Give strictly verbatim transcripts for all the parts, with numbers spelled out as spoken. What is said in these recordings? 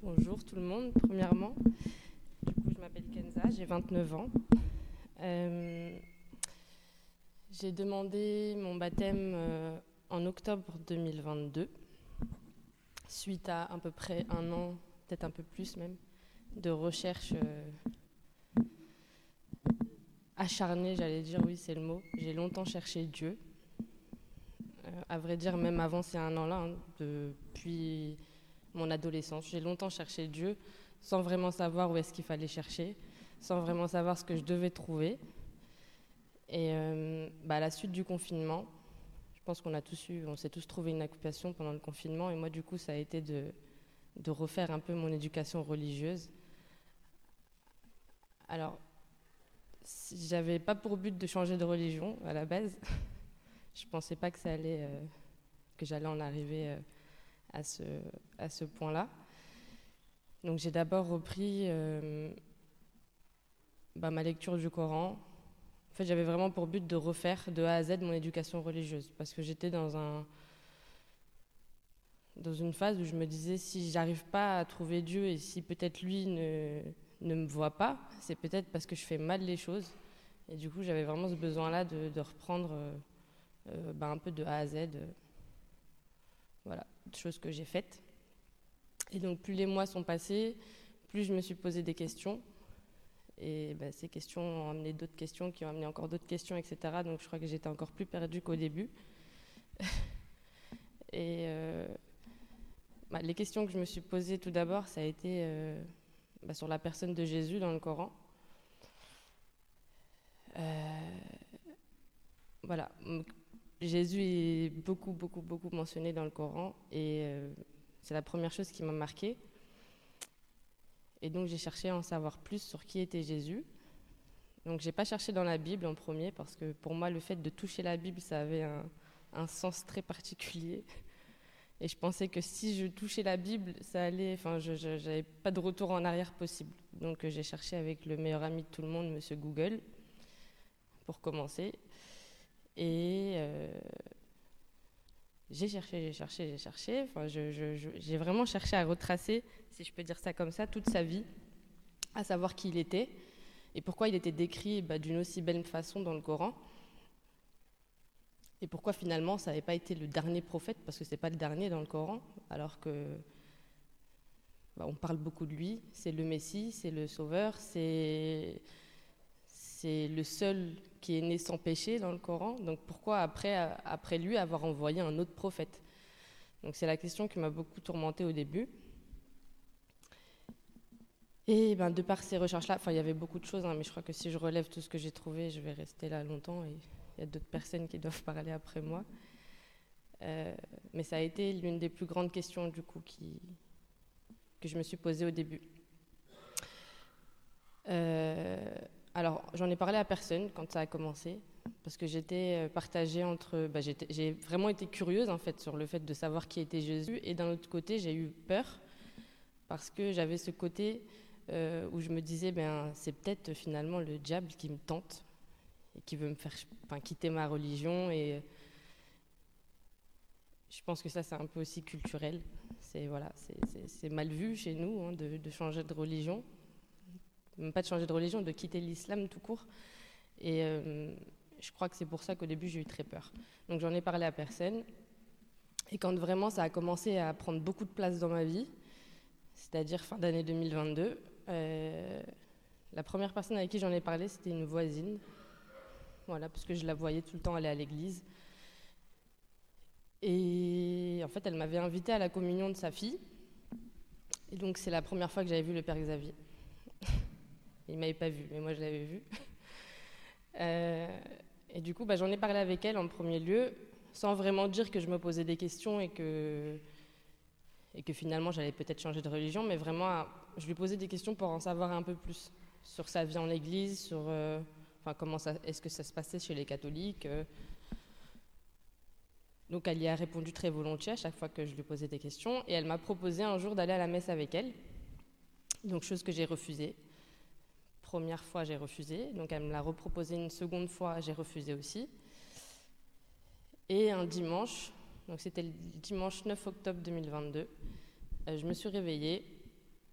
Bonjour tout le monde, premièrement. Du coup, je m'appelle Kenza, j'ai vingt-neuf ans. Euh, j'ai demandé mon baptême euh, en octobre deux mille vingt-deux, suite à à peu près un an, peut-être un peu plus même, de recherche euh, acharnée, j'allais dire, oui c'est le mot. J'ai longtemps cherché Dieu. Euh, à vrai dire, même avant ces un an-là, hein, depuis mon adolescence, j'ai longtemps cherché Dieu sans vraiment savoir où est-ce qu'il fallait chercher, sans vraiment savoir ce que je devais trouver. Et euh, bah, à la suite du confinement, je pense qu'on a tous eu, on s'est tous trouvé une occupation pendant le confinement. Et moi, du coup, ça a été de, de refaire un peu mon éducation religieuse. Alors, si j'avais pas pour but de changer de religion à la base. Je pensais pas que ça allait, euh, que j'allais en arriver euh, à ce, à ce point-là. Donc, j'ai d'abord repris euh, bah, ma lecture du Coran. En fait, j'avais vraiment pour but de refaire de A à Z mon éducation religieuse, parce que j'étais dans un dans une phase où je me disais, si j'arrive pas à trouver Dieu et si peut-être lui ne, ne me voit pas, c'est peut-être parce que je fais mal les choses. Et du coup, j'avais vraiment ce besoin-là de, de reprendre euh, euh, bah, un peu de A à Z, euh, voilà, choses que j'ai faites. Et donc, plus les mois sont passés, plus je me suis posé des questions. Et bah, ces questions ont amené d'autres questions, qui ont amené encore d'autres questions, et cetera. Donc, je crois que j'étais encore plus perdue qu'au début. Et euh, bah, les questions que je me suis posées tout d'abord, ça a été euh, bah, sur la personne de Jésus dans le Coran. Euh, voilà, Jésus est beaucoup, beaucoup, beaucoup mentionné dans le Coran et euh, c'est la première chose qui m'a marquée. Et donc j'ai cherché à en savoir plus sur qui était Jésus. Donc j'ai pas cherché dans la Bible en premier parce que pour moi le fait de toucher la Bible ça avait un, un sens très particulier. Et je pensais que si je touchais la Bible, ça allait, enfin, je n'avais pas de retour en arrière possible. Donc euh, j'ai cherché avec le meilleur ami de tout le monde, Monsieur Google, pour commencer. Et euh, j'ai cherché, j'ai cherché, j'ai cherché. Enfin, je, je, je, j'ai vraiment cherché à retracer, si je peux dire ça comme ça, toute sa vie, à savoir qui il était et pourquoi il était décrit bah, d'une aussi belle façon dans le Coran. Et pourquoi finalement ça n'avait pas été le dernier prophète, parce que c'est pas le dernier dans le Coran, alors que bah, on parle beaucoup de lui, c'est le Messie, c'est le Sauveur, c'est, c'est le seul qui est né sans péché dans le Coran. Donc pourquoi après, après lui avoir envoyé un autre prophète? Donc c'est la question qui m'a beaucoup tourmentée au début. Et ben, de par ces recherches-là, enfin il y avait beaucoup de choses, hein, mais je crois que si je relève tout ce que j'ai trouvé, je vais rester là longtemps et il y a d'autres personnes qui doivent parler après moi. Euh, mais ça a été l'une des plus grandes questions du coup qui, que je me suis posée au début. Euh, alors, j'en ai parlé à personne quand ça a commencé, parce que j'étais partagée entre... Bah, j'étais, j'ai vraiment été curieuse en fait sur le fait de savoir qui était Jésus, et d'un autre côté, j'ai eu peur, parce que j'avais ce côté euh, où je me disais, ben, c'est peut-être finalement le diable qui me tente, et qui veut me faire enfin, quitter ma religion, et je pense que ça, c'est un peu aussi culturel. C'est, voilà, c'est, c'est, c'est mal vu chez nous hein, de, de changer de religion. Même pas de changer de religion, de quitter l'islam tout court. Et euh, je crois que c'est pour ça qu'au début, j'ai eu très peur. Donc j'en ai parlé à personne. Et quand vraiment ça a commencé à prendre beaucoup de place dans ma vie, c'est-à-dire fin d'année deux mille vingt-deux, euh, la première personne avec qui j'en ai parlé, c'était une voisine. Voilà, parce que je la voyais tout le temps aller à l'église. Et en fait, elle m'avait invitée à la communion de sa fille. Et donc, c'est la première fois que j'avais vu le père Xavier. Il ne m'avait pas vu, mais moi, je l'avais vu. Euh, et du coup, bah, j'en ai parlé avec elle en premier lieu, sans vraiment dire que je me posais des questions et que, et que finalement, j'allais peut-être changer de religion, mais vraiment, je lui posais des questions pour en savoir un peu plus sur sa vie en église, sur euh, enfin, comment ça, est-ce que ça se passait chez les catholiques. Euh, Donc elle y a répondu très volontiers à chaque fois que je lui posais des questions, et elle m'a proposé un jour d'aller à la messe avec elle, donc chose que j'ai refusée. Première fois j'ai refusé, donc elle me l'a reproposé une seconde fois, j'ai refusé aussi. Et un dimanche, donc c'était le dimanche neuf octobre deux mille vingt-deux, euh, je me suis réveillée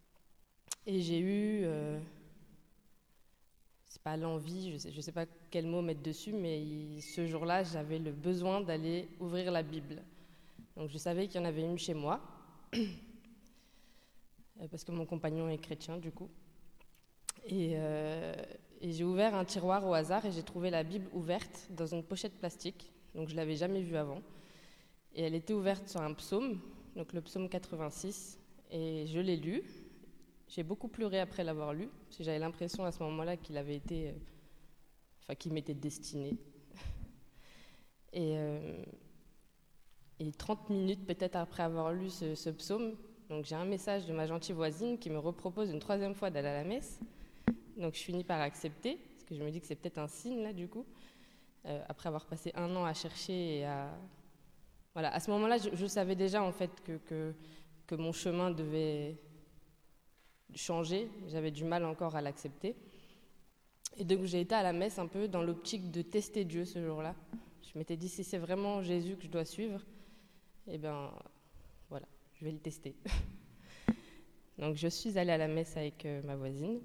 Et j'ai eu, euh, c'est pas l'envie, je sais, je sais pas quel mot mettre dessus, mais il- ce jour-là, j'avais le besoin d'aller ouvrir la Bible. Donc je savais qu'il y en avait une chez moi, parce que mon compagnon est chrétien du coup. Et, euh, et j'ai ouvert un tiroir au hasard et j'ai trouvé la Bible ouverte dans une pochette plastique, donc je l'avais jamais vue avant. Et elle était ouverte sur un psaume, donc le psaume quatre-vingt-six, et je l'ai lu. J'ai beaucoup pleuré après l'avoir lu, parce que j'avais l'impression à ce moment-là qu'il avait été, euh, enfin qu'il m'était destiné. Et, euh, et trente minutes peut-être après avoir lu ce, ce psaume, donc j'ai un message de ma gentille voisine qui me repropose une troisième fois d'aller à la messe. Donc je finis par accepter, parce que je me dis que c'est peut-être un signe là du coup, euh, après avoir passé un an à chercher et à... Voilà, à ce moment-là, je, je savais déjà en fait que, que, que mon chemin devait changer, j'avais du mal encore à l'accepter. Et donc j'ai été à la messe un peu dans l'optique de tester Dieu ce jour-là. Je m'étais dit, si c'est vraiment Jésus que je dois suivre, eh bien voilà, je vais le tester. Donc je suis allée à la messe avec euh, ma voisine.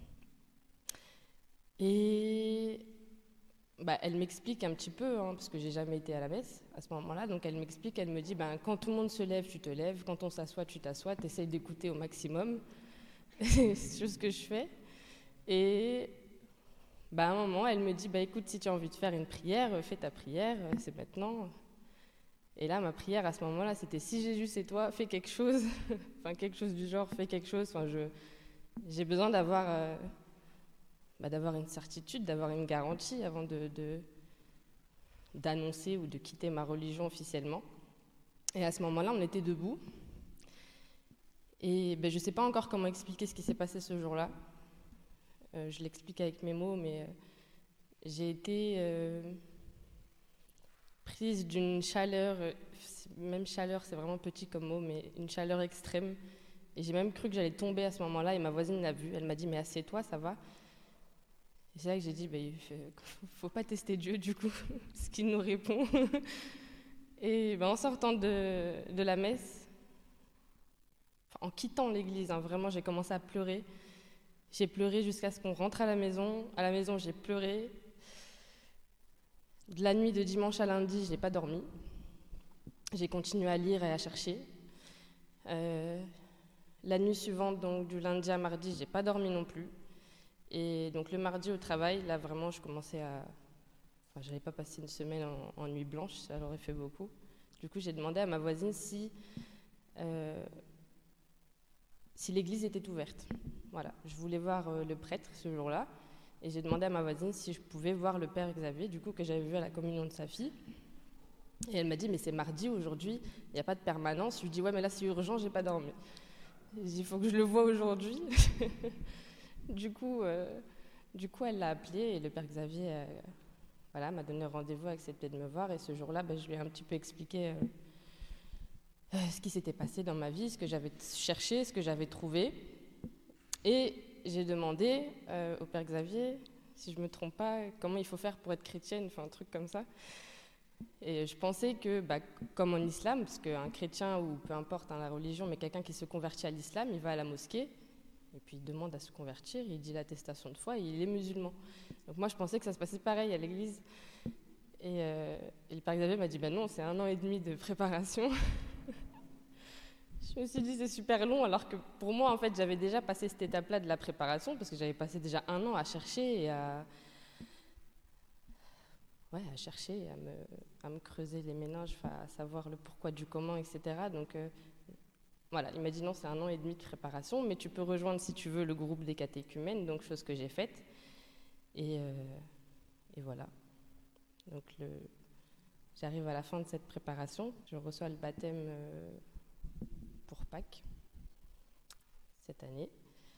Et bah, elle m'explique un petit peu, hein, parce que j'ai jamais été à la messe à ce moment-là, donc elle m'explique, elle me dit, ben, quand tout le monde se lève, tu te lèves, quand on s'assoit, tu t'assois, tu essayes d'écouter au maximum. C'est ce que je fais. Et bah, à un moment, elle me dit, bah, écoute, si tu as envie de faire une prière, fais ta prière, c'est maintenant. Et là, ma prière à ce moment-là, c'était, si Jésus c'est toi, fais quelque chose, enfin quelque chose du genre, fais quelque chose. Enfin, je, j'ai besoin d'avoir... Euh, Bah, d'avoir une certitude, d'avoir une garantie avant de, de, d'annoncer ou de quitter ma religion officiellement. Et à ce moment-là, on était debout. Et ben, je ne sais pas encore comment expliquer ce qui s'est passé ce jour-là. Euh, je l'explique avec mes mots, mais euh, j'ai été euh, prise d'une chaleur, euh, même chaleur, c'est vraiment petit comme mot, mais une chaleur extrême. Et j'ai même cru que j'allais tomber à ce moment-là, et ma voisine l'a vu. Elle m'a dit, mais assieds-toi, ça va. Et c'est là que j'ai dit, bah, il ne faut pas tester Dieu du coup, ce qu'il nous répond. Et bah, en sortant de, de la messe, enfin, en quittant l'église, hein, vraiment j'ai commencé à pleurer. J'ai pleuré jusqu'à ce qu'on rentre à la maison. À la maison, j'ai pleuré. De la nuit de dimanche à lundi, je n'ai pas dormi. J'ai continué à lire et à chercher. Euh, la nuit suivante, donc du lundi à mardi, je n'ai pas dormi non plus. Et donc le mardi au travail, là vraiment je commençais à... Enfin, j'avais pas passé une semaine en, en nuit blanche, ça l'aurait fait beaucoup. Du coup j'ai demandé à ma voisine si, euh, si l'église était ouverte. Voilà, je voulais voir euh, le prêtre ce jour-là, et j'ai demandé à ma voisine si je pouvais voir le père Xavier, du coup que j'avais vu à la communion de sa fille. Et elle m'a dit, mais c'est mardi aujourd'hui, il n'y a pas de permanence. Je lui dis, ouais mais là c'est urgent, j'ai pas dormi. J'ai dit, il faut que je le voie aujourd'hui. Du coup, euh, du coup, elle l'a appelé et le père Xavier euh, voilà, m'a donné rendez-vous, a accepté de me voir. Et ce jour-là, ben, je lui ai un petit peu expliqué euh, euh, ce qui s'était passé dans ma vie, ce que j'avais cherché, ce que j'avais trouvé. Et j'ai demandé euh, au père Xavier, si je ne me trompe pas, comment il faut faire pour être chrétienne, enfin un truc comme ça. Et je pensais que, bah, comme en islam, parce qu'un chrétien ou peu importe hein, la religion, mais quelqu'un qui se convertit à l'islam, il va à la mosquée. Et puis il demande à se convertir, il dit l'attestation de foi et il est musulman. Donc moi je pensais que ça se passait pareil à l'église. Et, euh, et le père Xavier m'a dit ben non, c'est un an et demi de préparation. Je me suis dit c'est super long, alors que pour moi en fait j'avais déjà passé cette étape-là de la préparation, parce que j'avais passé déjà un an à chercher et à, ouais, à chercher, à me, à me creuser les méninges, à savoir le pourquoi du comment, et cetera. Donc euh, voilà, il m'a dit non, c'est un an et demi de préparation, mais tu peux rejoindre si tu veux le groupe des catéchumènes, donc chose que j'ai faite. Et, euh, et voilà. Donc le, j'arrive à la fin de cette préparation, je reçois le baptême euh, pour Pâques cette année.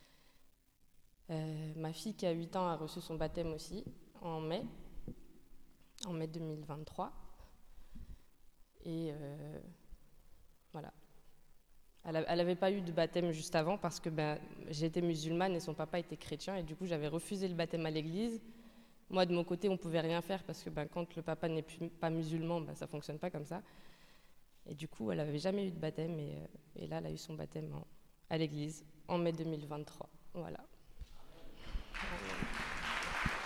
Euh, ma fille qui a huit ans a reçu son baptême aussi en mai, en mai deux mille vingt-trois. Et euh, voilà. Elle n'avait pas eu de baptême juste avant parce que ben, j'étais musulmane et son papa était chrétien et du coup j'avais refusé le baptême à l'église. Moi de mon côté on ne pouvait rien faire parce que ben, quand le papa n'est plus, pas musulman, ben, ça ne fonctionne pas comme ça. Et du coup elle n'avait jamais eu de baptême et, et là elle a eu son baptême en, à l'église en mai deux mille vingt-trois. Voilà.